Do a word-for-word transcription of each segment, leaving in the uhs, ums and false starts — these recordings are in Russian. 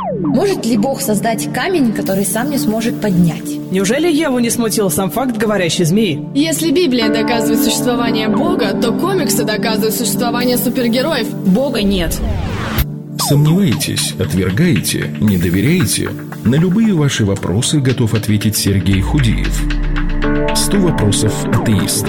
Может ли Бог создать камень, который сам не сможет поднять? Неужели Еву не смутил сам факт говорящей змеи? Если Библия доказывает существование Бога, то комиксы доказывают существование супергероев. Бога нет. Сомневаетесь, отвергаете, не доверяете? На любые ваши вопросы готов ответить Сергей Худиев. сто вопросов атеиста.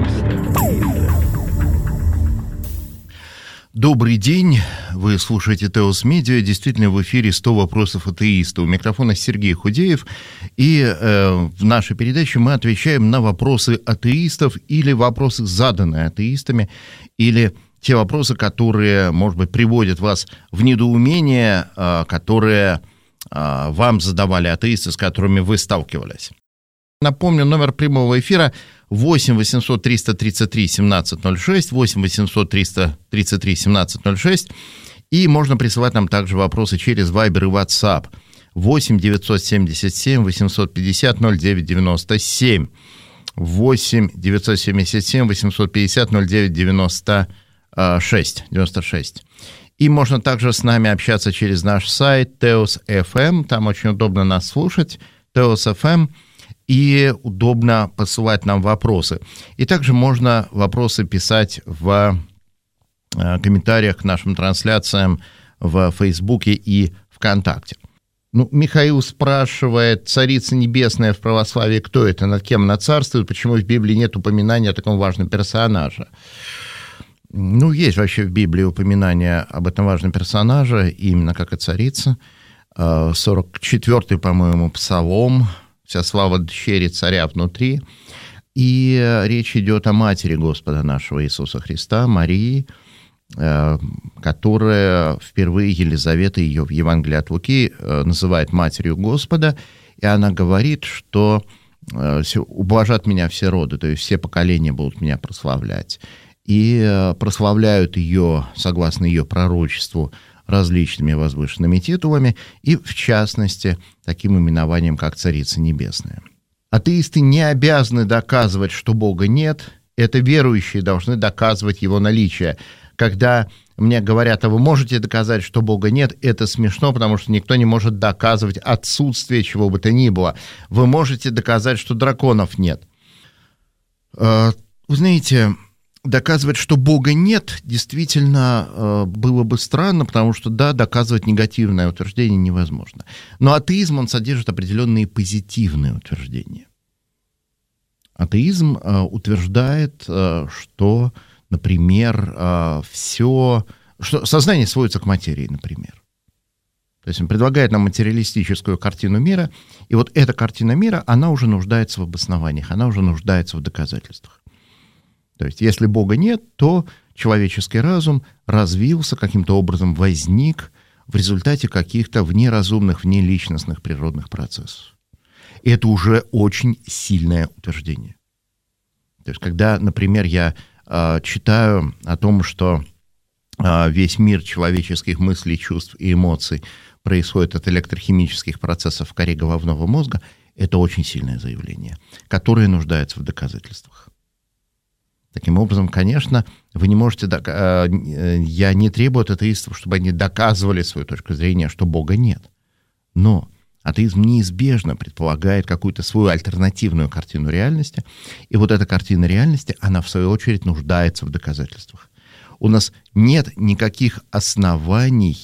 Добрый день, вы слушаете Теос Медиа, действительно в эфире сто вопросов атеиста. У микрофона Сергей Худеев, и э, в нашей передаче мы отвечаем на вопросы атеистов или вопросы, заданные атеистами, или те вопросы, которые, может быть, приводят вас в недоумение, э, которые э, вам задавали атеисты, с которыми вы сталкивались. Напомню, номер прямого эфира восемь восемьсот триста тридцать три семнадцать ноль шесть, восемь восемьсот триста тридцать три семнадцать ноль шесть, и можно присылать нам также вопросы через Viber и WhatsApp восемь девятьсот семьдесят семь восемьсот пятьдесят ноль девять девяносто семь, восемь девятьсот семьдесят семь восемьсот пятьдесят ноль девять девяносто шесть, девяносто шесть. И можно также с нами общаться через наш сайт Теос точка эф эм, там очень удобно нас слушать, Теос точка эф эм, и удобно посылать нам вопросы. И также можно вопросы писать в комментариях к нашим трансляциям в Фейсбуке и ВКонтакте. Ну, Михаил спрашивает, Царица Небесная в православии, кто это, над кем она царствует, почему в Библии нет упоминания о таком важном персонаже? Ну, есть вообще в Библии упоминание об этом важном персонаже, именно как и царица. сорок четвёртый, по-моему, псалом, «Вся слава дщери царя внутри». И речь идет о матери Господа нашего Иисуса Христа, Марии, которая впервые Елизавета ее в Евангелии от Луки называет матерью Господа, и она говорит, что «ублажат меня все роды», то есть все поколения будут меня прославлять. И прославляют ее, согласно ее пророчеству, различными возвышенными титулами, и, в частности, таким именованием, как Царица Небесная. Атеисты не обязаны доказывать, что Бога нет, это верующие должны доказывать его наличие. Когда мне говорят, а вы можете доказать, что Бога нет, это смешно, потому что никто не может доказывать отсутствие чего бы то ни было. Вы можете доказать, что драконов нет. Вы знаете, доказывать, что Бога нет, действительно э, было бы странно, потому что, да, доказывать негативное утверждение невозможно. Но атеизм, он содержит определенные позитивные утверждения. Атеизм э, утверждает, э, что, например, э, все, что сознание сводится к материи, например. То есть он предлагает нам материалистическую картину мира, и вот эта картина мира, она уже нуждается в обоснованиях, она уже нуждается в доказательствах. То есть, если Бога нет, то человеческий разум развился, каким-то образом возник в результате каких-то внеразумных, внеличностных природных процессов. И это уже очень сильное утверждение. То есть, когда, например, я э, читаю о том, что э, весь мир человеческих мыслей, чувств и эмоций происходит от электрохимических процессов в коре головного мозга, это очень сильное заявление, которое нуждается в доказательствах. Таким образом, конечно, вы не можете... Я не требую от атеистов, чтобы они доказывали свою точку зрения, что Бога нет. Но атеизм неизбежно предполагает какую-то свою альтернативную картину реальности, и вот эта картина реальности, она, в свою очередь, нуждается в доказательствах. У нас нет никаких оснований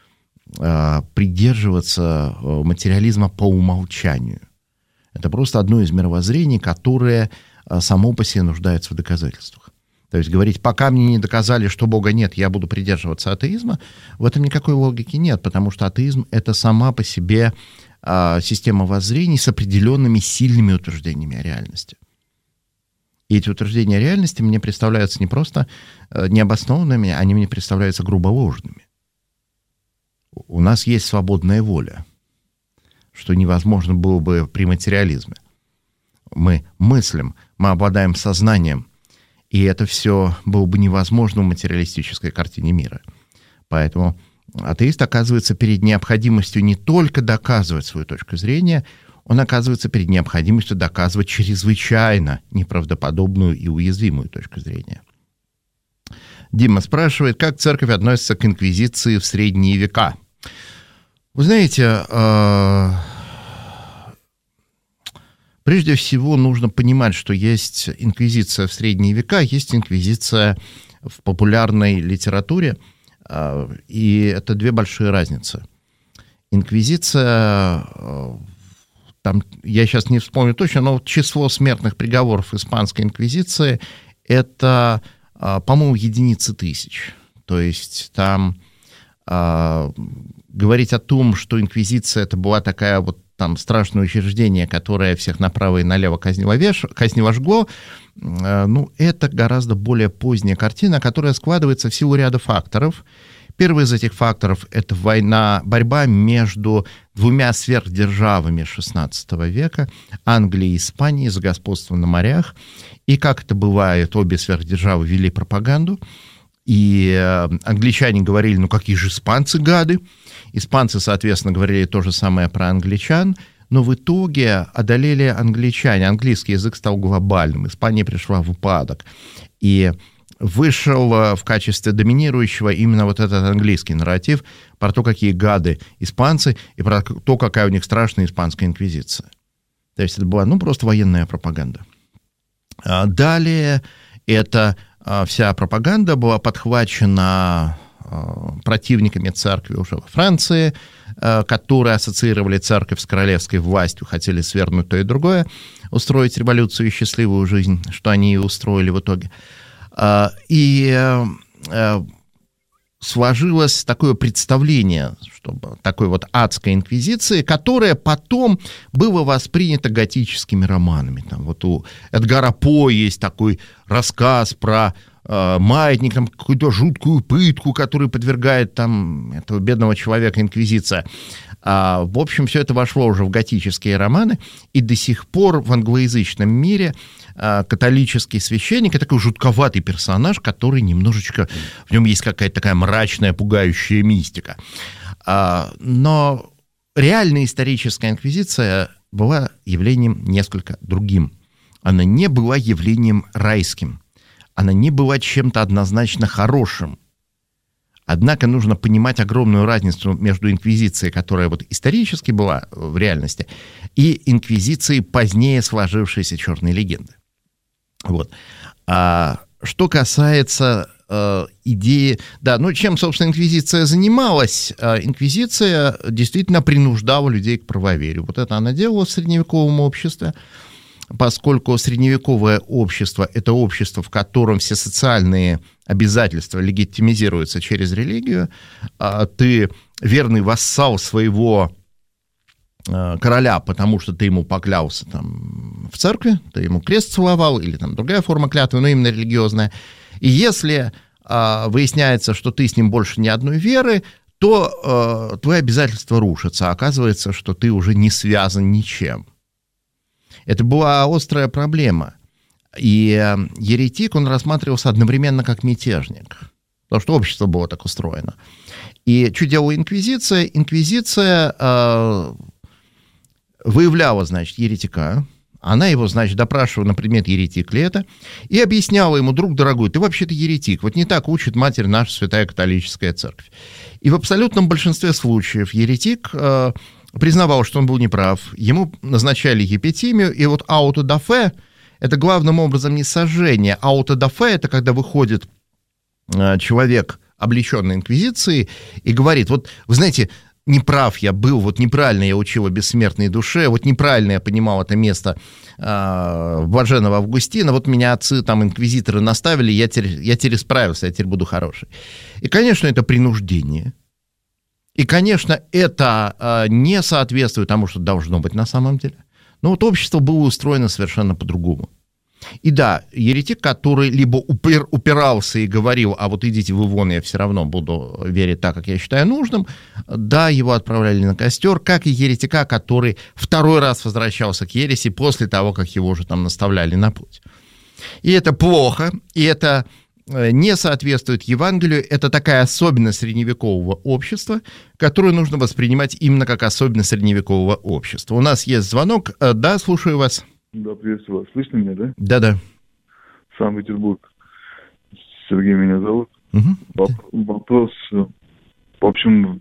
придерживаться материализма по умолчанию. Это просто одно из мировоззрений, которое само по себе нуждается в доказательствах. То есть говорить, пока мне не доказали, что Бога нет, я буду придерживаться атеизма, в этом никакой логики нет, потому что атеизм — это сама по себе а, система воззрений с определенными сильными утверждениями о реальности. И эти утверждения о реальности мне представляются не просто а, необоснованными, они мне представляются грубо ложными. У нас есть свободная воля, что невозможно было бы при материализме. Мы мыслим, мы обладаем сознанием, и это все было бы невозможно в материалистической картине мира. Поэтому атеист оказывается перед необходимостью не только доказывать свою точку зрения, он оказывается перед необходимостью доказывать чрезвычайно неправдоподобную и уязвимую точку зрения. Дима спрашивает, как церковь относится к инквизиции в средние века? Вы знаете, прежде всего нужно понимать, что есть инквизиция в средние века, есть инквизиция в популярной литературе, и это две большие разницы. Инквизиция, там, я сейчас не вспомню точно, но число смертных приговоров испанской инквизиции – это, по-моему, единицы тысяч. То есть там говорить о том, что инквизиция – это была такая вот там страшное учреждение, которое всех направо и налево казнило, веш... казнило жгло, ну, это гораздо более поздняя картина, которая складывается в силу ряда факторов. Первый из этих факторов – это война, борьба между двумя сверхдержавами шестнадцатого века, Англией и Испанией, за господство на морях. И, как это бывает, обе сверхдержавы вели пропаганду. И англичане говорили, ну какие же испанцы гады. Испанцы, соответственно, говорили то же самое про англичан. Но в итоге одолели англичане. Английский язык стал глобальным. Испания пришла в упадок. И вышел в качестве доминирующего именно вот этот английский нарратив про то, какие гады испанцы, и про то, какая у них страшная испанская инквизиция. То есть это была, ну, просто военная пропаганда. Далее это вся пропаганда была подхвачена противниками церкви уже во Франции, которые ассоциировали церковь с королевской властью, хотели свергнуть то и другое, устроить революцию и счастливую жизнь, что они и устроили в итоге. И сложилось такое представление, чтобы такой вот адской инквизиции, которая потом было воспринято готическими романами. Там вот у Эдгара По есть такой рассказ про э, маятник, там какую-то жуткую пытку, которую подвергает там этого бедного человека инквизиция. А, в общем, все это вошло уже в готические романы, и до сих пор в англоязычном мире католический священник — это такой жутковатый персонаж, который немножечко... В нем есть какая-то такая мрачная, пугающая мистика. Но реальная историческая инквизиция была явлением несколько другим. Она не была явлением райским. Она не была чем-то однозначно хорошим. Однако нужно понимать огромную разницу между инквизицией, которая вот исторически была в реальности, и инквизицией позднее сложившейся черной легенды. Вот. А что касается э, идеи... Да, ну чем, собственно, инквизиция занималась? А, инквизиция действительно принуждала людей к правоверию. Вот это она делала в средневековом обществе, поскольку средневековое общество — это общество, в котором все социальные обязательства легитимизируются через религию. А, ты верный вассал своего короля, потому что ты ему поклялся там в церкви, ты ему крест целовал, или там другая форма клятвы, но именно религиозная. И если а, выясняется, что ты с ним больше ни одной веры, то а, твои обязательства рушатся. Оказывается, что ты уже не связан ничем. Это была острая проблема. И еретик, он рассматривался одновременно как мятежник, потому что общество было так устроено. И что делала инквизиция? Инквизиция а, выявляла, значит, еретика, она его, значит, допрашивала на предмет, еретик ли это, и объясняла ему: друг дорогой, ты вообще-то еретик, вот не так учит Матерь наша Святая Католическая Церковь. И в абсолютном большинстве случаев еретик э, признавал, что он был неправ, ему назначали епитимию, и вот аутодафе — это главным образом не сожжение, аутодафе — это когда выходит э, человек, облеченный инквизицией, и говорит: вот, вы знаете, неправ я был, вот неправильно я учил о бессмертной душе, вот неправильно я понимал это место э, блаженного Августина, вот меня отцы, там, инквизиторы наставили, я теперь, я теперь исправился, я теперь буду хороший. И, конечно, это принуждение. И, конечно, это э, не соответствует тому, что должно быть на самом деле. Но вот общество было устроено совершенно по-другому. И да, еретик, который либо упер, упирался и говорил: а вот идите вы вон, я все равно буду верить так, как я считаю нужным, да, его отправляли на костер, как и еретика, который второй раз возвращался к ереси после того, как его уже там наставляли на путь. И это плохо, и это не соответствует Евангелию, это такая особенность средневекового общества, которую нужно воспринимать именно как особенность средневекового общества. У нас есть звонок. Да, слушаю вас. Да, приветствую вас. Слышно меня, да? Да-да. Санкт-Петербург. Сергей меня зовут. Угу. Вопрос, в общем,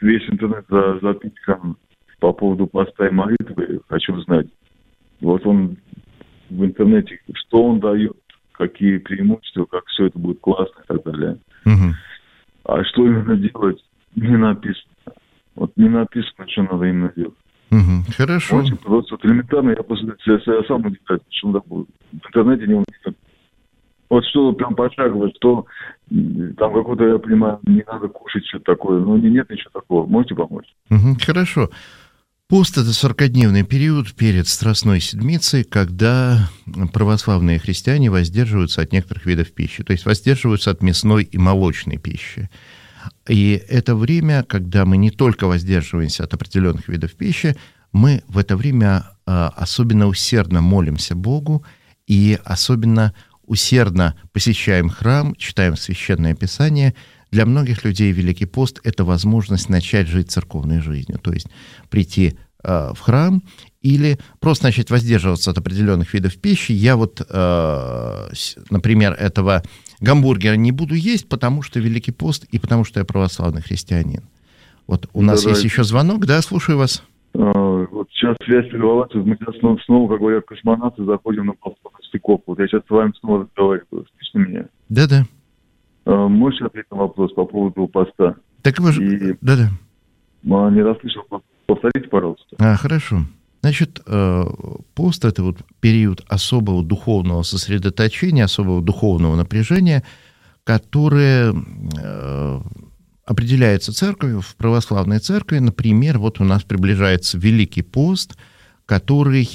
весь интернет запичкан по поводу поста и молитвы, хочу узнать. Вот он в интернете, что он дает, какие преимущества, как все это будет классно и так далее. Угу. А что именно делать, не написано. Вот не написано, что надо именно делать. Угу. Хорошо. Очень просто, вот элементарно, я просто я, я сам удивляюсь, что он в интернете не умеет. Вот что прям пошагово, что там какой-то, я понимаю, не надо кушать что-то такое, но нет ничего такого. Можете помочь? Угу. Хорошо. Пост – это сорокадневный период перед Страстной Седмицей, когда православные христиане воздерживаются от некоторых видов пищи, то есть воздерживаются от мясной и молочной пищи. И это время, когда мы не только воздерживаемся от определенных видов пищи, мы в это время особенно усердно молимся Богу и особенно усердно посещаем храм, читаем Священное Писание. Для многих людей Великий пост – это возможность начать жить церковной жизнью, то есть прийти э, в храм или просто начать воздерживаться от определенных видов пищи. Я вот, э, например, этого гамбургера не буду есть, потому что Великий пост и потому что я православный христианин. Вот у нас да, есть да. еще звонок, да, слушаю вас. А, вот сейчас связь прервалась, мы сейчас снова, снова, как говорят космонавты, заходим на стыковку. Вот я сейчас с вами снова разговариваю, слышите меня? Да-да. Можете ответить на вопрос по поводу поста? Так вы же... И... Да-да. Не расслышал. Повторите, пожалуйста. А, хорошо. Значит, пост – это вот период особого духовного сосредоточения, особого духовного напряжения, которое определяется церковью, в православной церкви. Например, вот у нас приближается Великий пост, который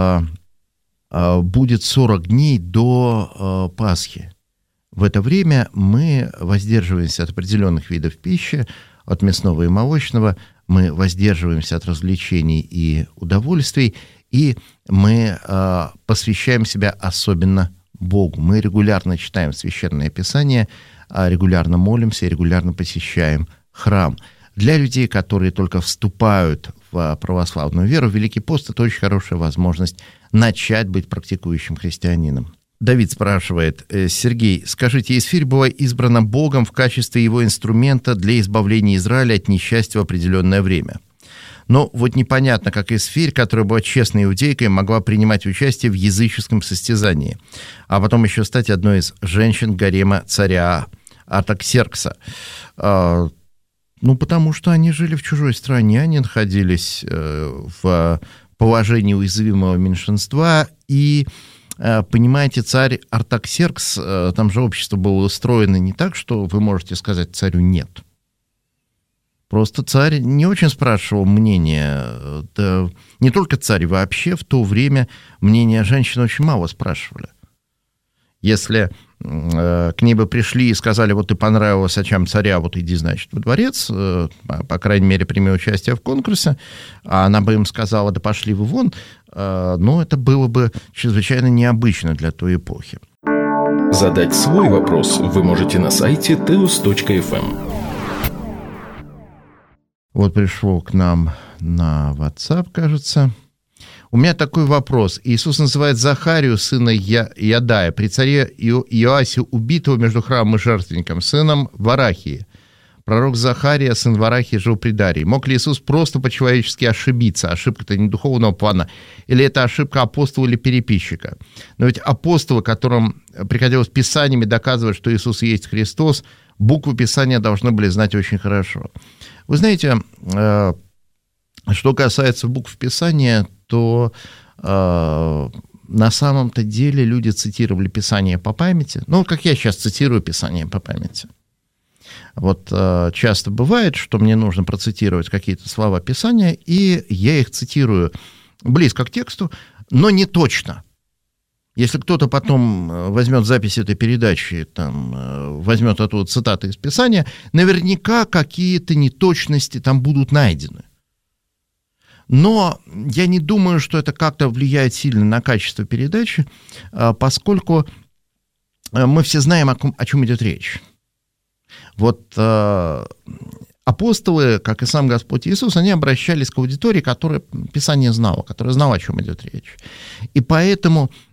будет сорок дней до Пасхи. В это время мы воздерживаемся от определенных видов пищи, от мясного и молочного, мы воздерживаемся от развлечений и удовольствий, и мы э, посвящаем себя особенно Богу. Мы регулярно читаем Священное Писание, регулярно молимся и регулярно посещаем храм. Для людей, которые только вступают в православную веру, Великий пост – это очень хорошая возможность начать быть практикующим христианином. Давид спрашивает: Сергей, скажите, Есфирь была избрана Богом в качестве его инструмента для избавления Израиля от несчастья в определенное время. Но вот непонятно, как Есфирь, которая была честной иудейкой, могла принимать участие в языческом состязании, а потом еще стать одной из женщин гарема царя Артаксеркса. Ну, потому что они жили в чужой стране, они находились в положении уязвимого меньшинства, и понимаете, царь Артаксеркс, там же общество было устроено не так, что вы можете сказать царю «нет». Просто царь не очень спрашивал мнения. Да, не только царь, вообще в то время мнения женщин очень мало спрашивали. Если э, к ней бы пришли и сказали: вот ты понравилась очам царя, вот иди, значит, во дворец, э, по крайней мере, прими участие в конкурсе, а она бы им сказала: да пошли вы вон, э, ну, это было бы чрезвычайно необычно для той эпохи. Задать свой вопрос вы можете на сайте теос точка эф эм. Вот пришло к нам на WhatsApp, кажется. У меня такой вопрос. Иисус называет Захарию, сына Иадая, при царе Иоасе, убитого между храмом и жертвенником, сыном Варахии. Пророк Захария, сын Варахии, жил при Дарии. Мог ли Иисус просто по-человечески ошибиться? Ошибка-то не духовного плана. Или это ошибка апостола или переписчика? Но ведь апостолы, которым приходилось писаниями доказывать, что Иисус есть Христос, буквы Писания должны были знать очень хорошо. Вы знаете, что касается букв Писания, то э, на самом-то деле люди цитировали Писание по памяти. Ну, как я сейчас цитирую Писание по памяти. Вот э, часто бывает, что мне нужно процитировать какие-то слова Писания, и я их цитирую близко к тексту, но не точно. Если кто-то потом возьмет запись этой передачи, там, возьмет оттуда цитаты из Писания, наверняка какие-то неточности там будут найдены. Но я не думаю, что это как-то влияет сильно на качество передачи, поскольку мы все знаем, о, ком, о чем идет речь. Вот э, апостолы, как и сам Господь Иисус, они обращались к аудитории, которая Писание знала, которая знала, о чем идет речь. И поэтому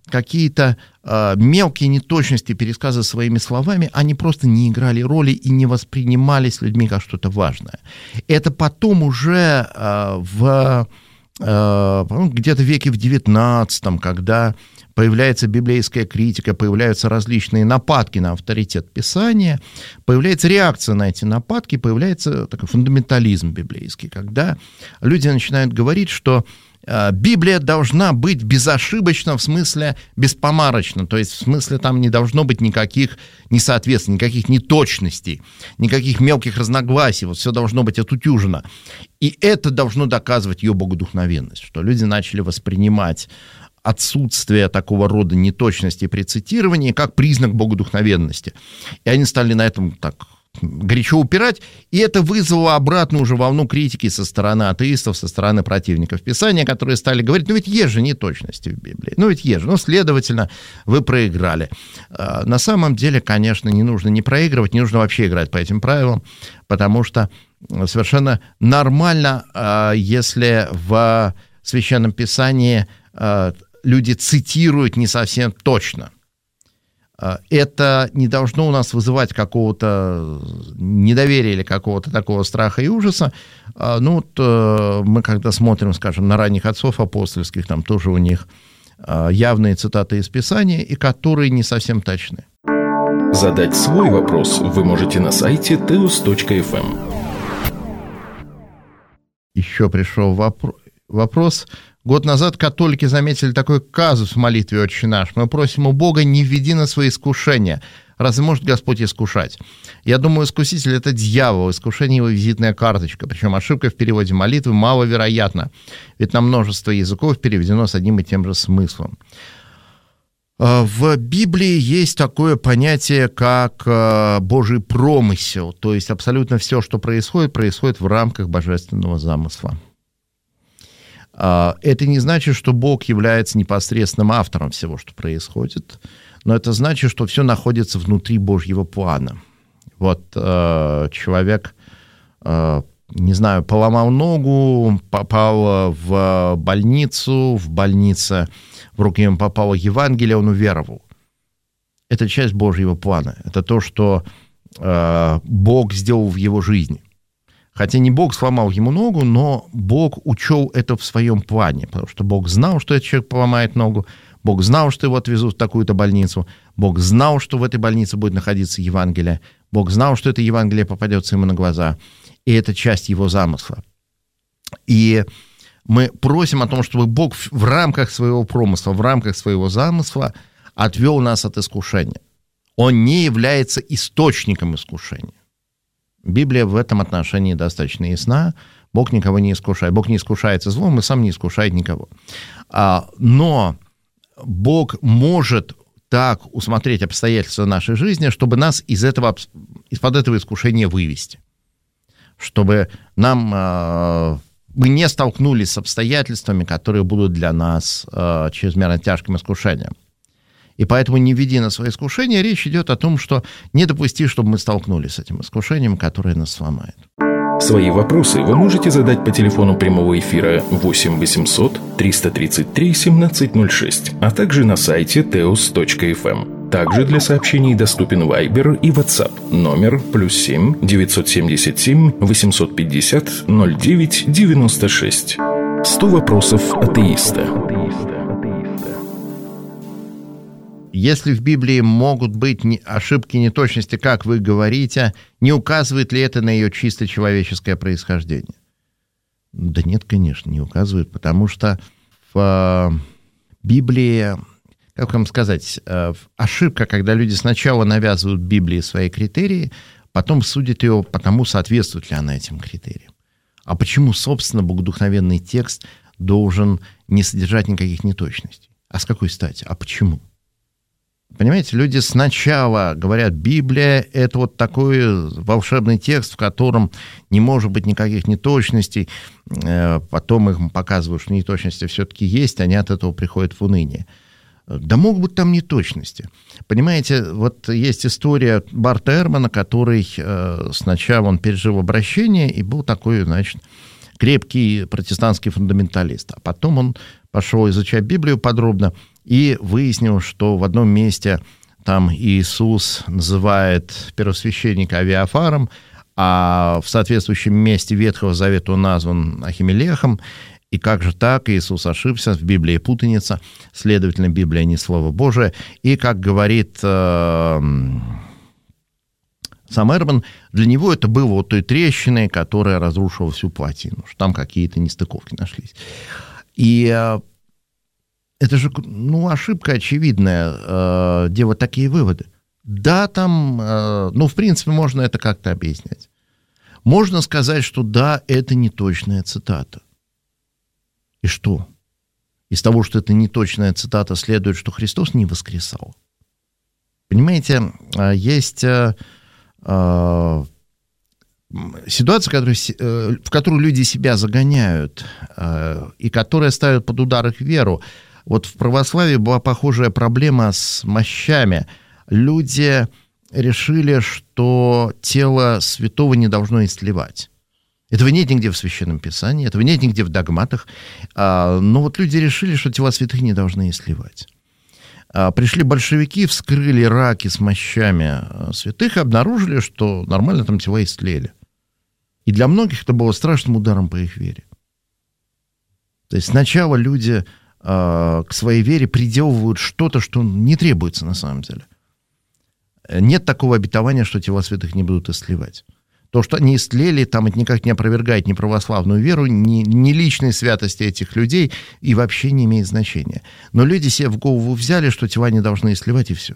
какие-то э, мелкие неточности пересказа своими словами, они просто не играли роли и не воспринимались людьми как что-то важное. Это потом уже э, в, э, где-то в веке в девятнадцатом, когда появляется библейская критика, появляются различные нападки на авторитет Писания, появляется реакция на эти нападки, появляется такой фундаментализм библейский, когда люди начинают говорить, что Библия должна быть безошибочна, в смысле беспомарочна, то есть в смысле там не должно быть никаких несоответствий, никаких неточностей, никаких мелких разногласий, вот все должно быть отутюжено. И это должно доказывать ее богодухновенность, что люди начали воспринимать отсутствие такого рода неточности при цитировании как признак богодухновенности. И они стали на этом так горячо упирать, и это вызвало обратную уже волну критики со стороны атеистов, со стороны противников Писания, которые стали говорить, ну ведь есть же неточности в Библии, ну ведь есть же, ну, следовательно, вы проиграли. На самом деле, конечно, не нужно не проигрывать, не нужно вообще играть по этим правилам, потому что совершенно нормально, если в Священном Писании люди цитируют не совсем точно. Это не должно у нас вызывать какого-то недоверия или какого-то такого страха и ужаса. Ну, вот мы когда смотрим, скажем, на ранних отцов апостольских, там тоже у них явные цитаты из Писания, и которые не совсем точны. Задать свой вопрос вы можете на сайте теос точка эф эм. Еще пришел вопро- вопрос. Год назад католики заметили такой казус в молитве «Отче наш». Мы просим у Бога: не введи на свои искушения. Разве может Господь искушать? Я думаю, искуситель — это дьявол, искушение — его визитная карточка. Причем ошибка в переводе молитвы маловероятна, ведь на множество языков переведено с одним и тем же смыслом. В Библии есть такое понятие, как Божий промысел, то есть абсолютно все, что происходит, происходит в рамках божественного замысла. Это не значит, что Бог является непосредственным автором всего, что происходит, но это значит, что все находится внутри Божьего плана. Вот э, человек, э, не знаю, поломал ногу, попал в больницу, в больнице в руки ему попало Евангелие, он уверовал. Это часть Божьего плана. Это то, что э, Бог сделал в его жизни. Хотя не Бог сломал ему ногу, но Бог учел это в своем плане, потому что Бог знал, что этот человек поломает ногу, Бог знал, что его отвезут в такую-то больницу, Бог знал, что в этой больнице будет находиться Евангелие, Бог знал, что это Евангелие попадется ему на глаза, и это часть его замысла. И мы просим о том, чтобы Бог в рамках своего промысла, в рамках своего замысла отвел нас от искушения. Он не является источником искушения. Библия в этом отношении достаточно ясна. Бог никого не искушает. Бог не искушается злом и сам не искушает никого. Но Бог может так усмотреть обстоятельства нашей жизни, чтобы нас из этого, из-под этого искушения вывести. Чтобы нам, мы не столкнулись с обстоятельствами, которые будут для нас чрезмерно тяжким искушением. И поэтому не введи на свои искушения. Речь идет о том, что не допусти, чтобы мы столкнулись с этим искушением, которое нас сломает. Свои вопросы вы можете задать по телефону прямого эфира восемь восемьсот триста тридцать три семнадцать ноль шесть, а также на сайте теос точка эф эм. Также для сообщений доступен Viber и WhatsApp. Номер плюс семь девятьсот семьдесят семь восемьсот пятьдесят ноль девять девяносто шесть. сто вопросов атеиста. Если в Библии могут быть ошибки, неточности, как вы говорите, не указывает ли это на ее чисто человеческое происхождение? Да нет, конечно, не указывает, потому что в Библии, как вам сказать, ошибка, когда люди сначала навязывают Библии свои критерии, потом судят ее по тому, соответствует ли она этим критериям. А почему, собственно, богодухновенный текст должен не содержать никаких неточностей? А с какой стати? А почему? Понимаете, люди сначала говорят, Библия — это вот такой волшебный текст, в котором не может быть никаких неточностей, потом им показывают, что неточности все-таки есть, они от этого приходят в уныние. Да могут быть там неточности. Понимаете, вот есть история Барта Эрмана, который сначала он пережил обращение и был такой, значит, крепкий протестантский фундаменталист, а потом он пошел изучать Библию подробно, и выяснил, что в одном месте там Иисус называет первосвященника Авиафаром, а в соответствующем месте Ветхого Завета он назван Ахимелехом. И как же так? Иисус ошибся, в Библии путаница, следовательно, Библия не Слово Божие. И, как говорит э, сам Эрман, для него это было вот той трещиной, которая разрушила всю плотину, что там какие-то нестыковки нашлись. И э, это же, ну, ошибка очевидная, э, делать такие выводы. Да, там, э, ну, в принципе, можно это как-то объяснять. Можно сказать, что да, это неточная цитата. И что? Из того, что это неточная цитата, следует, что Христос не воскресал. Понимаете, есть э, э, ситуация, которую, э, в которую люди себя загоняют, э, и которая ставит под удар их веру. Вот в православии была похожая проблема с мощами. Люди решили, что тело святого не должно истлевать. Этого нет нигде в Священном Писании, этого нет нигде в догматах. Но вот люди решили, что тела святых не должны истлевать. Пришли большевики, вскрыли раки с мощами святых и обнаружили, что нормально там тела истлели. И для многих это было страшным ударом по их вере. То есть сначала люди к своей вере приделывают что-то, что не требуется на самом деле. Нет такого обетования, что тела святых не будут истлевать. То, что они истлели, там это никак не опровергает ни православную веру, ни, ни личной святости этих людей, и вообще не имеет значения. Но люди себе в голову взяли, что тела не должны истлевать, и все.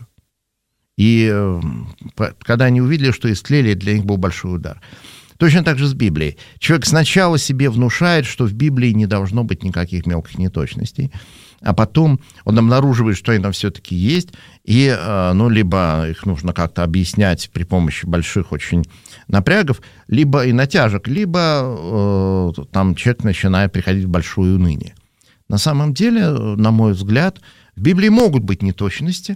И э, когда они увидели, что истлели, для них был большой удар. Точно так же с Библией. Человек сначала себе внушает, что в Библии не должно быть никаких мелких неточностей, а потом он обнаруживает, что они там все-таки есть, и, ну, либо их нужно как-то объяснять при помощи больших очень напрягов, либо и натяжек, либо э, там человек начинает приходить в большое уныние. На самом деле, на мой взгляд, в Библии могут быть неточности,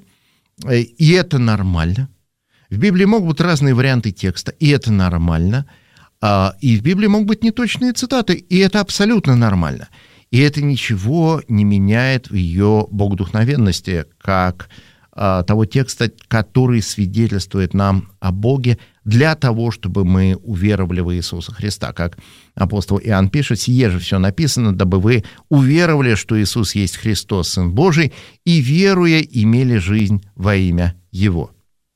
и это нормально. В Библии могут быть разные варианты текста, и это нормально. И в Библии могут быть неточные цитаты, и это абсолютно нормально. И это ничего не меняет в ее богодухновенности, как а, того текста, который свидетельствует нам о Боге для того, чтобы мы уверовали в Иисуса Христа. Как апостол Иоанн пишет: «Сие же все написано, дабы вы уверовали, что Иисус есть Христос, Сын Божий, и, веруя, имели жизнь во имя Его».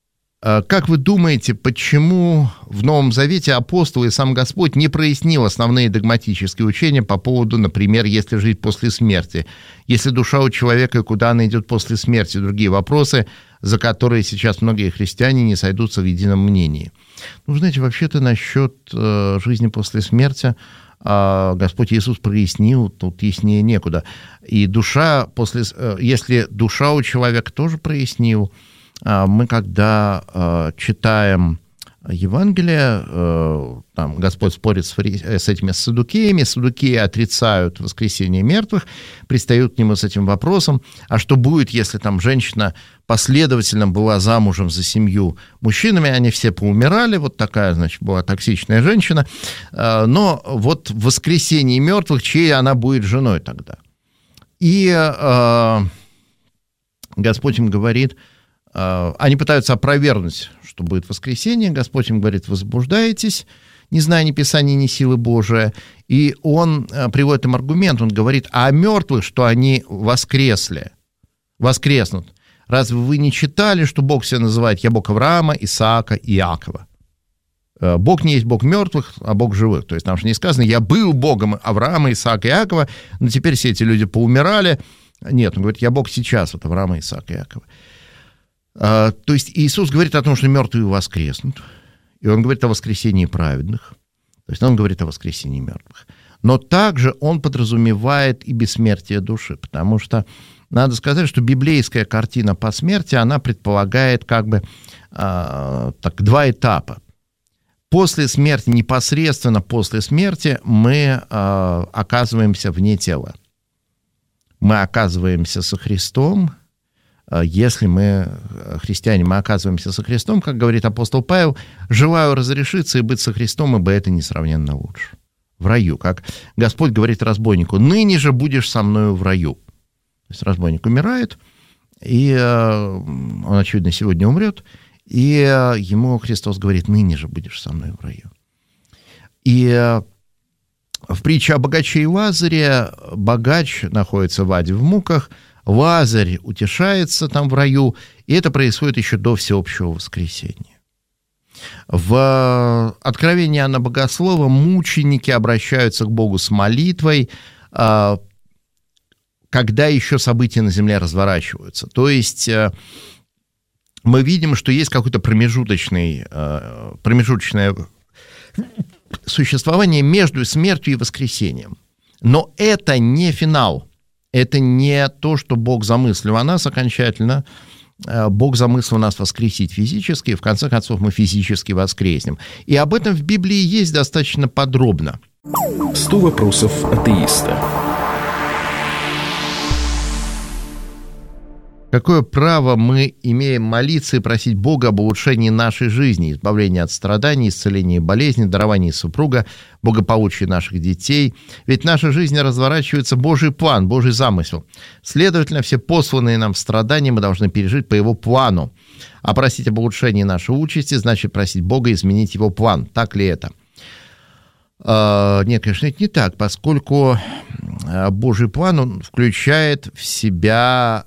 Как вы думаете, почему в Новом Завете апостолы и сам Господь не прояснил основные догматические учения по поводу, например, если жить после смерти, если душа у человека, куда она идет после смерти, другие вопросы, за которые сейчас многие христиане не сойдутся в едином мнении? Ну, знаете, вообще-то насчет э, жизни после смерти э, Господь Иисус прояснил, тут яснее некуда. И душа после, э, если душа у человека тоже прояснил, мы, когда э, читаем Евангелие, э, там Господь спорит с, фари... с этими саддукеями, саддукеи отрицают воскресение мертвых, пристают к нему с этим вопросом: а что будет, если там женщина последовательно была замужем за семью мужчинами, они все поумирали, вот такая, значит, была токсичная женщина, э, но вот в воскресении мертвых, чьей она будет женой тогда? И э, Господь им говорит, они пытаются опровергнуть, что будет воскресенье. Господь им говорит: вы заблуждаетесь, не зная ни Писания, ни силы Божия. И он приводит им аргумент, он говорит: а о мертвых, что они воскресли, воскреснут. Разве вы не читали, что Бог себя называет: я Бог Авраама, Исаака и Иакова? Бог не есть Бог мертвых, а Бог живых. То есть там же не сказано: я был Богом Авраама, Исаака и Иакова, но теперь все эти люди поумирали. Нет, он говорит: я Бог сейчас от Авраама, Исаака и Иакова. То есть Иисус говорит о том, что мертвые воскреснут, и Он говорит о воскресении праведных, то есть Он говорит о воскресении мертвых. Но также Он подразумевает и бессмертие души, потому что надо сказать, что библейская картина по смерти, она предполагает как бы э, так, два этапа. После смерти, непосредственно после смерти, мы э, оказываемся вне тела. Мы оказываемся со Христом. Если мы, христиане, мы оказываемся со Христом, как говорит апостол Павел: желаю разрешиться и быть со Христом, ибо это несравненно лучше. В раю, как Господь говорит разбойнику: ныне же будешь со мною в раю. есть разбойник умирает, и он, очевидно, сегодня умрет, и ему Христос говорит: ныне же будешь со мной в раю. И в притче о богаче и Лазаре богач находится в аде в муках, Лазарь утешается там в раю, и это происходит еще до всеобщего воскресения. В Откровении Иоанна Богослова мученики обращаются к Богу с молитвой, когда еще события на земле разворачиваются. То есть мы видим, что есть какое-то промежуточный, промежуточное существование между смертью и воскресением. Но это не финал. Это не то, что Бог замыслил о нас окончательно. Бог замыслил нас воскресить физически, и в конце концов мы физически воскреснем. И об этом в Библии есть достаточно подробно. сто вопросов атеиста. Какое право мы имеем молиться и просить Бога об улучшении нашей жизни, избавлении от страданий, исцелении болезней, даровании супруга, благополучии наших детей? Ведь наша жизнь разворачивается Божий план, Божий замысел. Следовательно, все посланные нам страдания мы должны пережить по Его плану. А просить об улучшении нашей участи значит просить Бога изменить Его план. Так ли это? Нет, конечно, это не так, поскольку Божий план, он включает в себя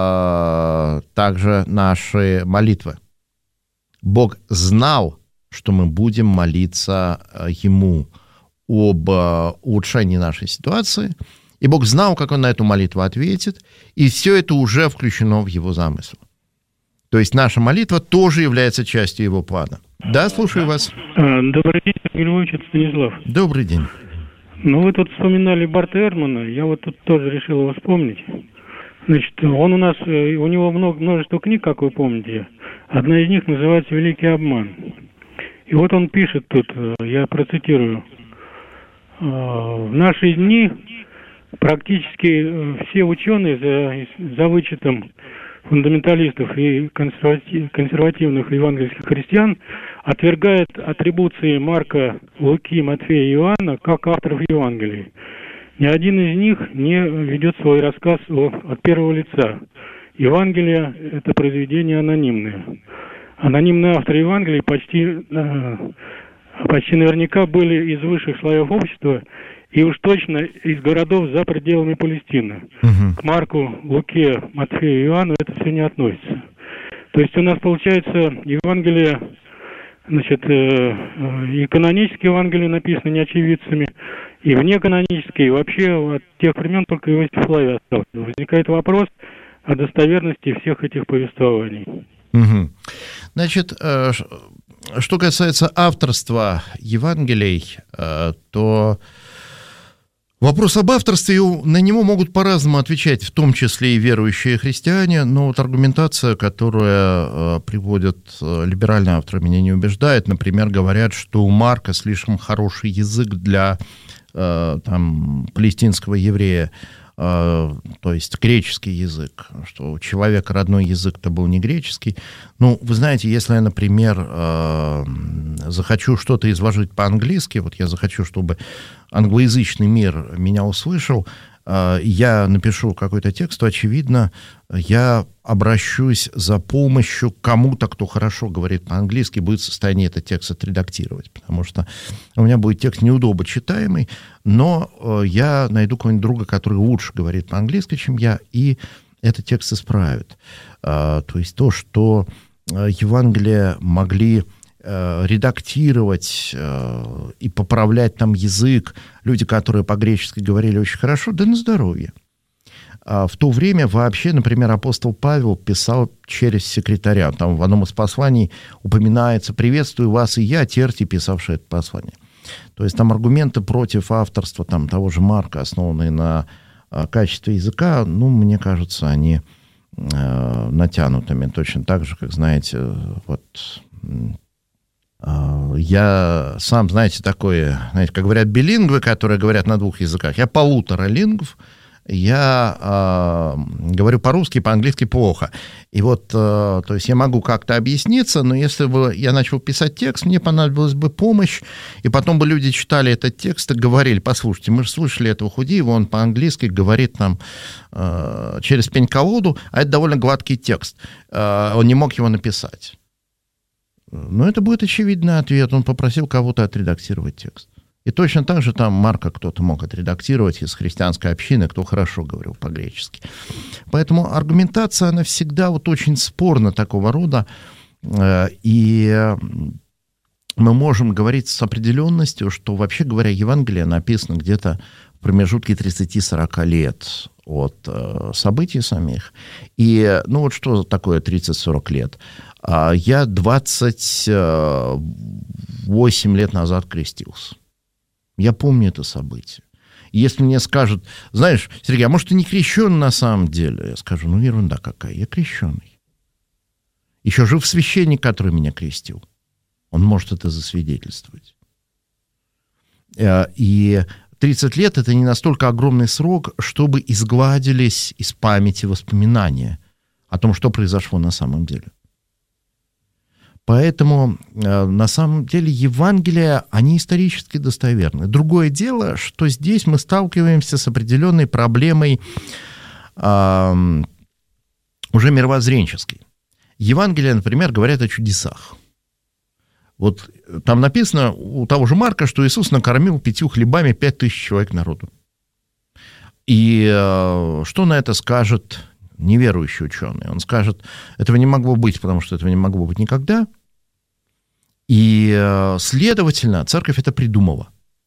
э, также наши молитвы. Бог знал, что мы будем молиться Ему об э, улучшении нашей ситуации, и Бог знал, как Он на эту молитву ответит, и все это уже включено в Его замысел. То есть наша молитва тоже является частью Его плана. Да, слушаю вас. Добрый день, Сергей Львович, это Станислав. Добрый день. Ну, вы тут вспоминали Барта Эрмана, я вот тут тоже решил его вспомнить. Значит, он у нас, у него много, множество книг, как вы помните. Одна из них называется «Великий обман». И вот он пишет тут, я процитирую: «В наши дни практически все ученые, за, за вычетом фундаменталистов и консерватив, консервативных евангельских христиан, отвергают атрибуции Марка, Луки, Матфея и Иоанна как авторов Евангелий. Ни один из них не ведет свой рассказ от первого лица. Евангелие – это произведение анонимное. Анонимные авторы Евангелий почти, почти наверняка были из высших слоев общества и уж точно из городов за пределами Палестины. Угу. К Марку, Луке, Матфею и Иоанну это все не относится. То есть у нас получается Евангелие, значит, и канонические Евангелия написаны неочевидцами, и внеканонические, и вообще от тех времен только Иосиф Флавий остался. Возникает вопрос о достоверности всех этих повествований. Угу. Значит, что касается авторства Евангелий, то вопрос об авторстве, на него могут по-разному отвечать, в том числе и верующие христиане, но вот аргументация, которая приводят либеральные авторы, меня не убеждает. Например, говорят, что у Марка слишком хороший язык для там, палестинского еврея, то есть греческий язык, что у человека родной язык-то был не греческий. Ну, вы знаете, если я, например, захочу что-то изложить по-английски, вот я захочу, чтобы англоязычный мир меня услышал, я напишу какой-то текст, то, очевидно, я обращусь за помощью к кому-то, кто хорошо говорит по-английски, будет в состоянии этот текст отредактировать, потому что у меня будет текст неудобно читаемый, но я найду какого-нибудь друга, который лучше говорит по-английски, чем я, и этот текст исправит. То есть то, что Евангелие могли редактировать и поправлять там язык люди, которые по-гречески говорили очень хорошо, да на здоровье. В то время вообще, например, апостол Павел писал через секретаря. Там в одном из посланий упоминается: «Приветствую вас и я, Терти, писавший это послание». То есть там аргументы против авторства там, того же Марка, основанные на качестве языка, ну, мне кажется, они э, натянутыми. Точно так же, как, знаете, вот... Я сам, знаете, такой, знаете, как говорят билингвы, которые говорят на двух языках. Я полуторалингв, я э, говорю по-русски, по-английски плохо. И вот, э, то есть я могу как-то объясниться, но если бы я начал писать текст, мне понадобилась бы помощь, и потом бы люди читали этот текст и говорили: послушайте, мы же слышали этого Худиева, он по-английски говорит нам э, через пень-колоду, а это довольно гладкий текст. Э, он не мог его написать. Но это будет очевидный ответ. Он попросил кого-то отредактировать текст. И точно так же там Марка кто-то мог отредактировать из христианской общины, кто хорошо говорил по-гречески. Поэтому аргументация, она всегда вот очень спорна такого рода. И мы можем говорить с определенностью, что, вообще говоря, Евангелие написано где-то в промежутке тридцать-сорок лет от событий самих. И, ну вот что такое тридцать-сорок лет? Я двадцать восемь лет назад крестился. Я помню это событие. И если мне скажут: знаешь, Сергей, а может, ты не крещен на самом деле? Я скажу: ну, ерунда какая, я крещеный. Еще жив священник, который меня крестил. Он может это засвидетельствовать. И тридцать лет — это не настолько огромный срок, чтобы изгладились из памяти воспоминания о том, что произошло на самом деле. Поэтому, на самом деле, Евангелия, они исторически достоверны. Другое дело, что здесь мы сталкиваемся с определенной проблемой э, уже мировоззренческой. Евангелия, например, говорят о чудесах. Вот там написано у того же Марка, что Иисус накормил пятью хлебами пять тысяч человек народу. И э, что на это скажет неверующий ученый? Он скажет: этого не могло быть, потому что этого не могло быть никогда. И, следовательно, церковь это придумала.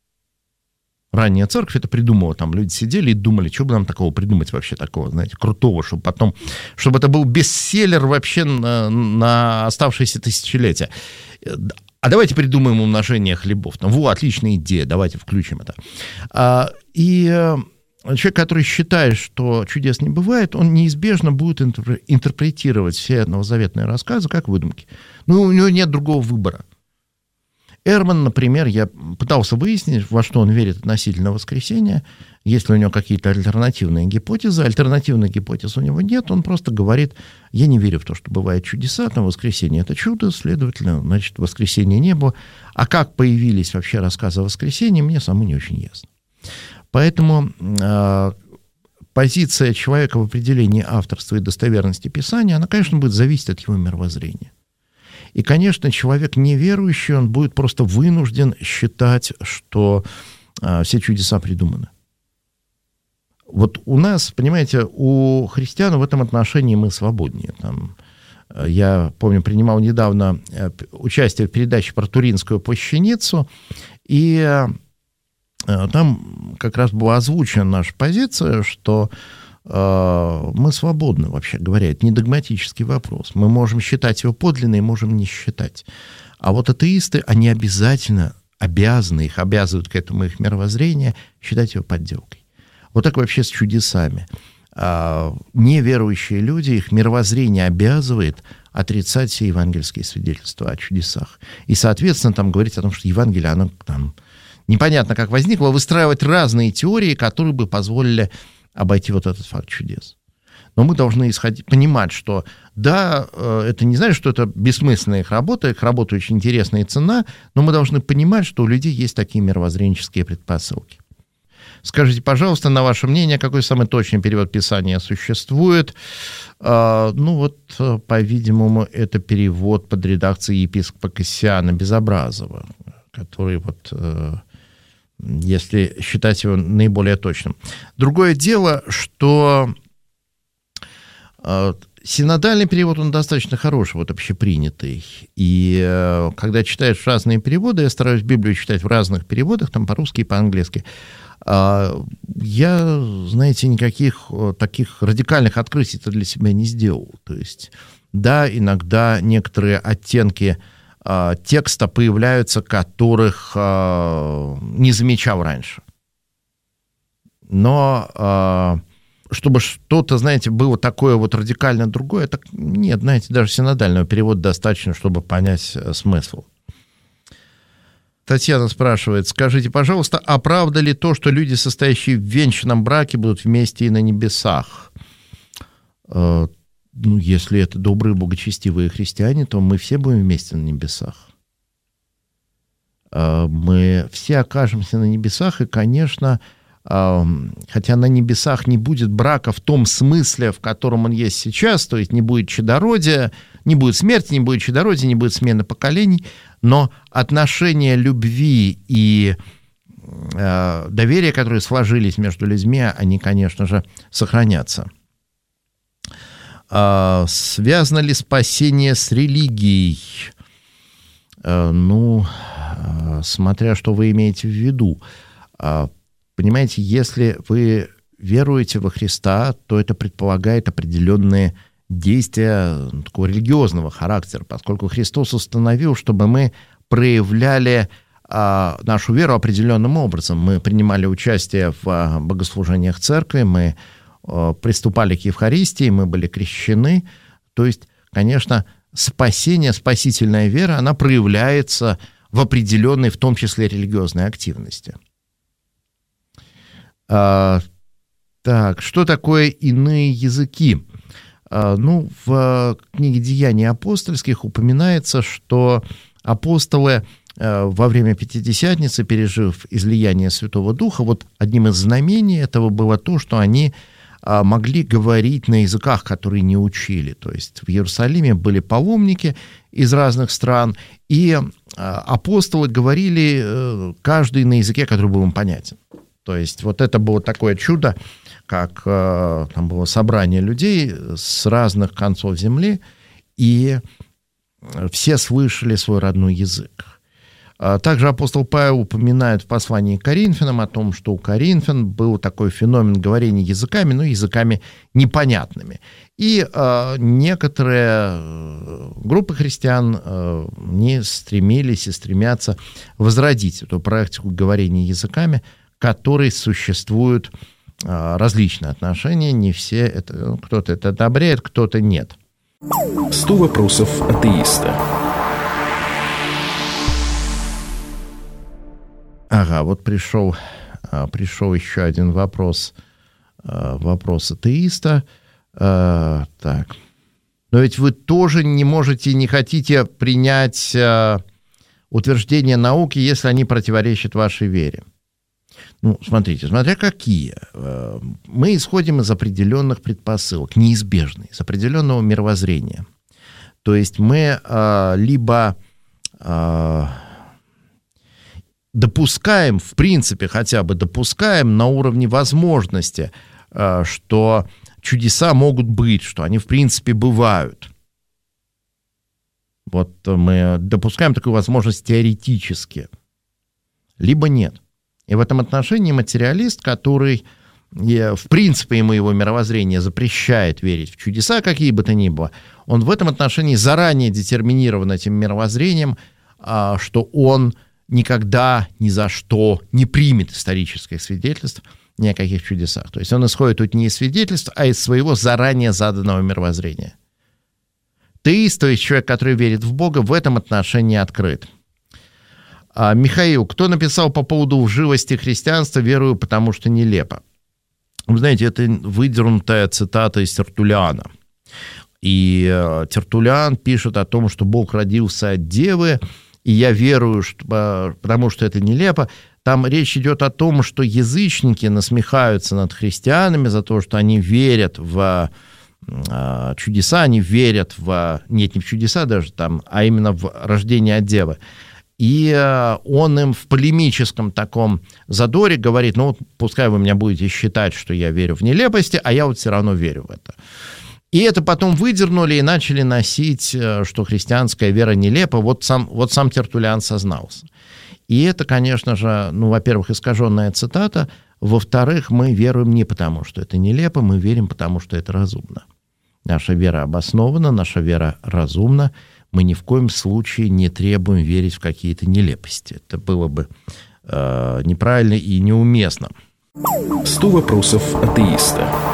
Ранняя церковь это придумала. Там люди сидели и думали, что бы нам такого придумать вообще, такого, знаете, крутого, чтобы потом, чтобы это был бестселлер вообще на, на оставшиеся тысячелетия. А давайте придумаем умножение хлебов. Там, во, отличная идея, давайте включим это. И человек, который считает, что чудес не бывает, он неизбежно будет интерпретировать все новозаветные рассказы как выдумки. Ну, у него нет другого выбора. Эрман, например, я пытался выяснить, во что он верит относительно воскресения. Есть ли у него какие-то альтернативные гипотезы. Альтернативных гипотез у него нет. Он просто говорит: я не верю в то, что бывают чудеса, там воскресенье — это чудо, следовательно, значит, воскресенья не было. А как появились вообще рассказы о воскресении, мне самому не очень ясно. Поэтому э, позиция человека в определении авторства и достоверности Писания, она, конечно, будет зависеть от его мировоззрения. И, конечно, человек неверующий, он будет просто вынужден считать, что э, все чудеса придуманы. Вот у нас, понимаете, у христиан в этом отношении мы свободнее. Там, э, я помню, принимал недавно э, участие в передаче про Туринскую плащаницу, и э, там как раз была озвучена наша позиция, что мы свободны, вообще говоря, это не догматический вопрос. Мы можем считать его подлинной, можем не считать. А вот атеисты, они обязательно обязаны, их обязывают к этому их мировоззрение, считать его подделкой. Вот так вообще с чудесами. Неверующие люди, их мировоззрение обязывает отрицать все евангельские свидетельства о чудесах. И, соответственно, там говорить о том, что Евангелие, оно там непонятно как возникло, выстраивать разные теории, которые бы позволили обойти вот этот факт чудес. Но мы должны исходить, понимать, что да, это не значит, что это бессмысленная их работа, их работа очень интересная и ценна, но мы должны понимать, что у людей есть такие мировоззренческие предпосылки. Скажите, пожалуйста, на ваше мнение, какой самый точный перевод Писания существует? Ну вот, по-видимому, это перевод под редакцией епископа Кассиана Безобразова, который вот... если считать его наиболее точным. Другое дело, что э, синодальный перевод, он достаточно хороший, вот общепринятый. И э, когда читаешь разные переводы, я стараюсь Библию читать в разных переводах, там по-русски и по-английски, э, я, знаете, никаких таких радикальных открытий-то для себя не сделал. То есть, да, иногда некоторые оттенки текста появляются, которых э, не замечал раньше. Но э, чтобы что-то, знаете, было такое вот радикально другое, так нет, знаете, даже синодального перевода достаточно, чтобы понять смысл. Татьяна спрашивает, скажите, пожалуйста, а правда ли то, что люди, состоящие в венчанном браке, будут вместе и на небесах? Ну, если это добрые, благочестивые христиане, то мы все будем вместе на небесах. Мы все окажемся на небесах, и, конечно, хотя на небесах не будет брака в том смысле, в котором он есть сейчас, то есть не будет чадородия, не будет смерти, не будет чадородия, не будет смены поколений, но отношения любви и э, доверия, которые сложились между людьми, они, конечно же, сохранятся. Э, связано ли спасение с религией? Э, ну, э, смотря что вы имеете в виду. Э, Понимаете, если вы веруете во Христа, то это предполагает определенные действия такого религиозного характера, поскольку Христос установил, чтобы мы проявляли а, нашу веру определенным образом. Мы принимали участие в а, богослужениях церкви, мы а, приступали к Евхаристии, мы были крещены. То есть, конечно, спасение, спасительная вера, она проявляется в определенной, в том числе религиозной активности. А, так, что такое иные языки? А, ну, в книге «Деяний апостольских» упоминается, что апостолы а, во время Пятидесятницы, пережив излияние Святого Духа, вот одним из знамений этого было то, что они а, могли говорить на языках, которые не учили. То есть в Иерусалиме были паломники из разных стран, и а, апостолы говорили а, каждый на языке, который был им понятен. То есть вот это было такое чудо, как э, там было собрание людей с разных концов земли, и все слышали свой родной язык. Также апостол Павел упоминает в послании к Коринфянам о том, что у коринфян был такой феномен говорения языками, но языками непонятными. И э, некоторые группы христиан э, не стремились и стремятся возродить эту практику говорения языками, которой существуют а, различные отношения, не все это, кто-то это одобряет, кто-то нет. сто вопросов атеиста. Ага, вот пришел, а, пришел еще один вопрос, а, вопрос атеиста. А, так, но ведь вы тоже не можете, не хотите принять а, утверждения науки, если они противоречат вашей вере. Ну, смотрите, смотря какие. Мы исходим из определенных предпосылок, неизбежных, из определенного мировоззрения. То есть мы а, либо а, допускаем, в принципе, хотя бы допускаем на уровне возможности, а, что чудеса могут быть, что они, в принципе, бывают. Вот мы допускаем такую возможность теоретически. Либо нет. И в этом отношении материалист, который, в принципе, ему его мировоззрение запрещает верить в чудеса, какие бы то ни было, он в этом отношении заранее детерминирован этим мировоззрением, что он никогда, ни за что не примет исторических свидетельств ни о каких чудесах. То есть он исходит тут не из свидетельств, а из своего заранее заданного мировоззрения. Теист, то есть человек, который верит в Бога, в этом отношении открыт. А, Михаил, кто написал по поводу лживости христианства, верую, потому что нелепо? Вы знаете, это выдернутая цитата из Тертуллиана. И э, Тертуллиан пишет о том, что Бог родился от девы, и я верую, что, потому что это нелепо. Там речь идет о том, что язычники насмехаются над христианами за то, что они верят в э, чудеса, они верят в... Нет, не в чудеса даже там, а именно в рождение от девы. И он им в полемическом таком задоре говорит, ну, пускай вы меня будете считать, что я верю в нелепости, а я вот все равно верю в это. И это потом выдернули и начали носить, что христианская вера нелепа. Вот сам, вот сам Тертуллиан сознался. И это, конечно же, ну, во-первых, искаженная цитата, во-вторых, мы веруем не потому, что это нелепо, мы верим потому, что это разумно. Наша вера обоснована, наша вера разумна. Мы ни в коем случае не требуем верить в какие-то нелепости. Это было бы э, неправильно и неуместно. сто вопросов атеиста.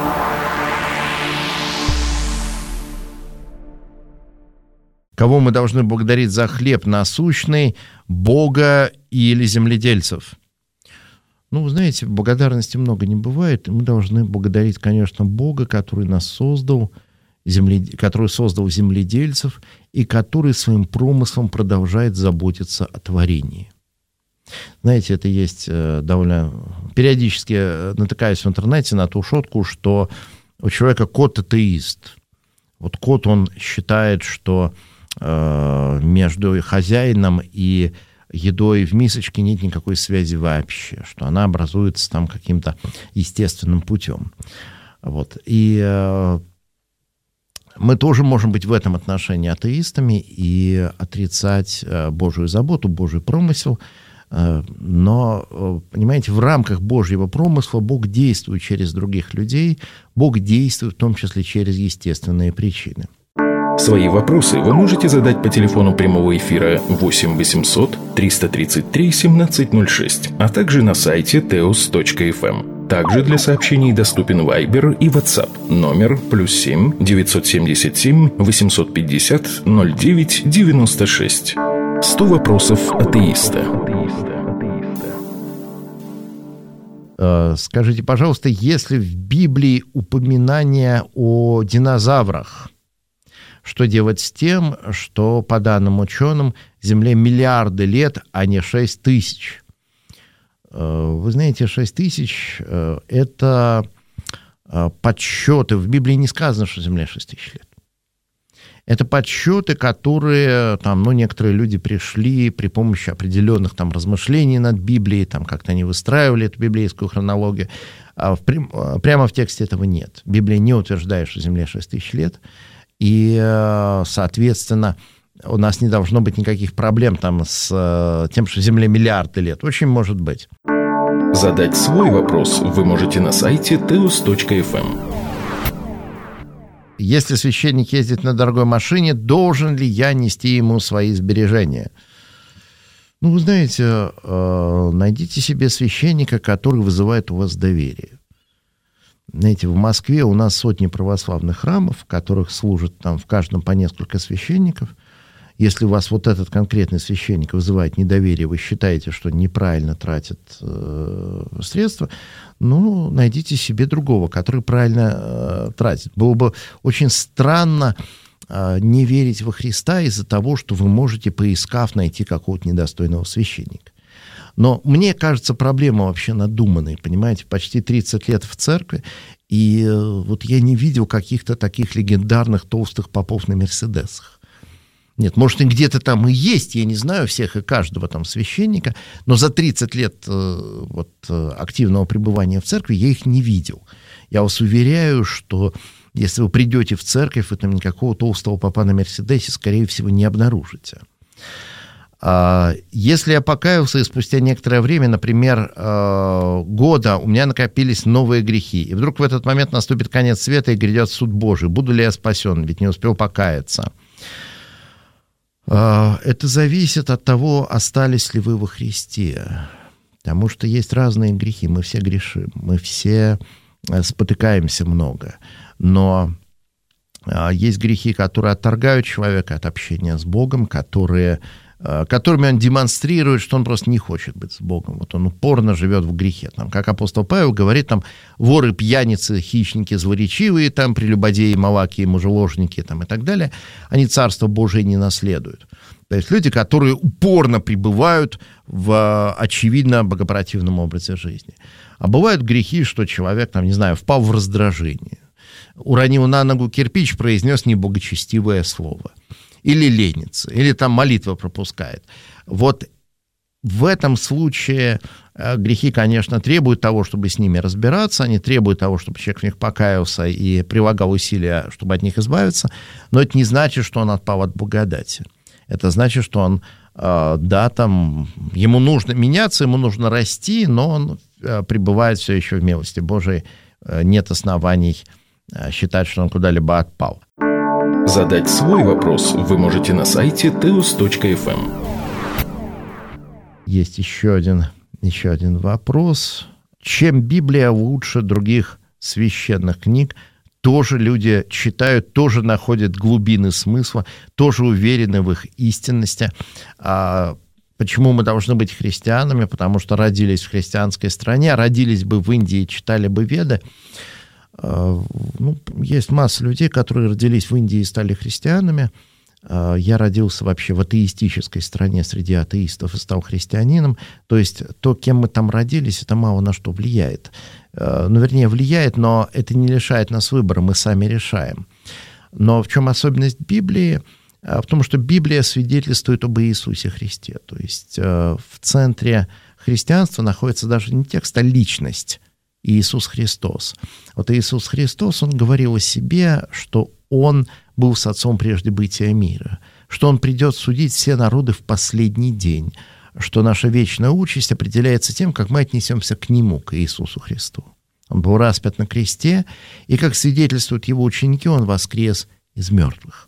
Кого мы должны благодарить за хлеб насущный, Бога или земледельцев? Ну, вы знаете, благодарности много не бывает, и мы должны благодарить, конечно, Бога, который нас создал, землед... который создал земледельцев, и который своим промыслом продолжает заботиться о творении. Знаете, это есть довольно... Периодически натыкаюсь в интернете на ту шутку, что у человека кот атеист. Вот кот, он считает, что э, между хозяином и едой в мисочке нет никакой связи вообще, что она образуется там каким-то естественным путем. Вот. И э, мы тоже можем быть в этом отношении атеистами и отрицать э, Божию заботу, Божий промысел. Э, но, э, понимаете, в рамках Божьего промысла Бог действует через других людей, Бог действует в том числе через естественные причины. Свои вопросы вы можете задать по телефону прямого эфира восемь восемьсот триста тридцать три семнадцать ноль шесть, а также на сайте теос точка эф эм. Также для сообщений доступен Viber и WhatsApp. Номер плюс семь девятьсот семьдесят семь восемьсот пятьдесят ноль девять девяносто шесть. сто вопросов атеиста. Скажите, пожалуйста, есть ли в Библии упоминание о динозаврах? Что делать с тем, что, по данным ученым, Земле миллиарды лет, а не шесть тысяч? Вы знаете, шесть тысяч – это подсчеты. В Библии не сказано, что Земле шесть тысяч лет. Это подсчеты, которые там, ну, некоторые люди пришли при помощи определенных там, размышлений над Библией, там, как-то они выстраивали эту библейскую хронологию. А в, прямо в тексте этого нет. Библия не утверждает, что Земле шесть тысяч лет. И, соответственно, у нас не должно быть никаких проблем там с тем, что Земле миллиарды лет. Очень может быть. Задать свой вопрос вы можете на сайте теос точка эф эм. Если священник ездит на дорогой машине, должен ли я нести ему свои сбережения? Ну, вы знаете, найдите себе священника, который вызывает у вас доверие. Знаете, в Москве у нас сотни православных храмов, в которых служат там в каждом по несколько священников. Если у вас вот этот конкретный священник вызывает недоверие, вы считаете, что неправильно тратит э, средства, ну, найдите себе другого, который правильно э, тратит. Было бы очень странно э, не верить во Христа из-за того, что вы можете, поискав, найти какого-то недостойного священника. Но мне кажется, проблема вообще надуманная, понимаете, почти тридцать лет в церкви, и вот я не видел каких-то таких легендарных толстых попов на Мерседесах. Нет, может, и где-то там и есть, я не знаю всех и каждого там священника, но за тридцать лет вот, активного пребывания в церкви я их не видел. Я вас уверяю, что если вы придете в церковь, вы там никакого толстого попа на Мерседесе, скорее всего, не обнаружите. Если я покаялся, и спустя некоторое время, например, года, у меня накопились новые грехи, и вдруг в этот момент наступит конец света и грядет суд Божий, буду ли я спасен, ведь не успел покаяться? Это зависит от того, остались ли вы во Христе, потому что есть разные грехи, мы все грешим, мы все спотыкаемся много, но есть грехи, которые отторгают человека от общения с Богом, которые... которыми он демонстрирует, что он просто не хочет быть с Богом. Вот он упорно живет в грехе. Там, как апостол Павел говорит, там, воры, пьяницы, хищники, злоречивые, там, прелюбодеи, малаки, мужеложники там, и так далее, они Царство Божие не наследуют. То есть люди, которые упорно пребывают в, очевидно, богопротивном образе жизни. А бывают грехи, что человек, там, не знаю, впал в раздражение, уронил на ногу кирпич, произнес неблагочестивое слово. Или ленится, или там молитва пропускает. Вот в этом случае грехи, конечно, требуют того, чтобы с ними разбираться, они требуют того, чтобы человек в них покаялся и прилагал усилия, чтобы от них избавиться, но это не значит, что он отпал от благодати. Это значит, что он, да, там, ему нужно меняться, ему нужно расти, но он пребывает все еще в милости Божией, нет оснований считать, что он куда-либо отпал. Задать свой вопрос вы можете на сайте теос точка эф эм. Есть еще один, еще один вопрос. Чем Библия лучше других священных книг, тоже люди читают, тоже находят глубины смысла, тоже уверены в их истинности. Почему мы должны быть христианами? Потому что родились в христианской стране, родились бы в Индии, читали бы Веды. Ну, есть масса людей, которые родились в Индии и стали христианами. Я родился вообще в атеистической стране среди атеистов и стал христианином. То есть то, кем мы там родились, это мало на что влияет. Ну, вернее, влияет, но это не лишает нас выбора, мы сами решаем. Но в чем особенность Библии? В том, что Библия свидетельствует об Иисусе Христе. То есть в центре христианства находится даже не текст, а личность. Иисус Христос. Вот Иисус Христос, Он говорил о себе, что Он был с Отцом прежде бытия мира, что Он придет судить все народы в последний день, что наша вечная участь определяется тем, как мы отнесемся к Нему, к Иисусу Христу. Он был распят на кресте, и, как свидетельствуют Его ученики, Он воскрес из мертвых.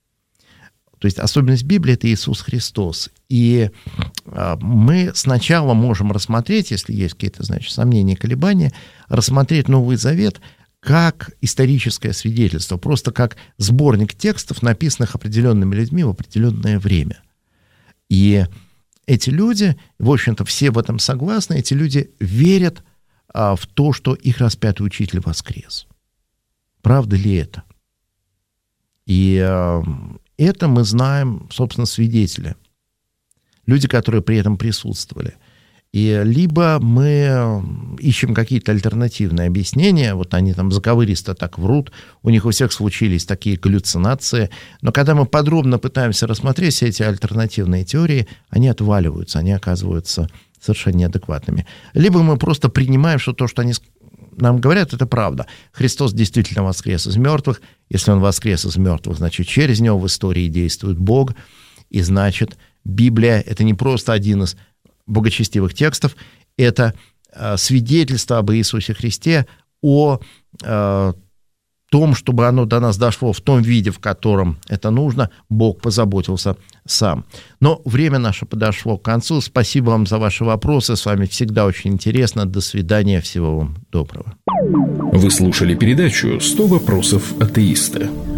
То есть особенность Библии – это Иисус Христос. И мы сначала можем рассмотреть, если есть какие-то, значит, сомнения, колебания, рассмотреть Новый Завет как историческое свидетельство, просто как сборник текстов, написанных определенными людьми в определенное время. И эти люди, в общем-то, все в этом согласны, эти люди верят в то, что их распятый учитель воскрес. Правда ли это? И это мы знаем, собственно, свидетели. Люди, которые при этом присутствовали. И либо мы ищем какие-то альтернативные объяснения, вот они там заковыристо так врут, у них у всех случились такие галлюцинации, но когда мы подробно пытаемся рассмотреть все эти альтернативные теории, они отваливаются, они оказываются совершенно неадекватными. Либо мы просто принимаем, что то, что они нам говорят, это правда. Христос действительно воскрес из мертвых. Если Он воскрес из мертвых, значит, через Него в истории действует Бог. И значит, Библия — это не просто один из богочестивых текстов, это э, свидетельство об Иисусе Христе, о э, том, чтобы оно до нас дошло в том виде, в котором это нужно, Бог позаботился сам. Но время наше подошло к концу. Спасибо вам за ваши вопросы. С вами всегда очень интересно. До свидания. Всего вам доброго. Вы слушали передачу «сто вопросов атеиста».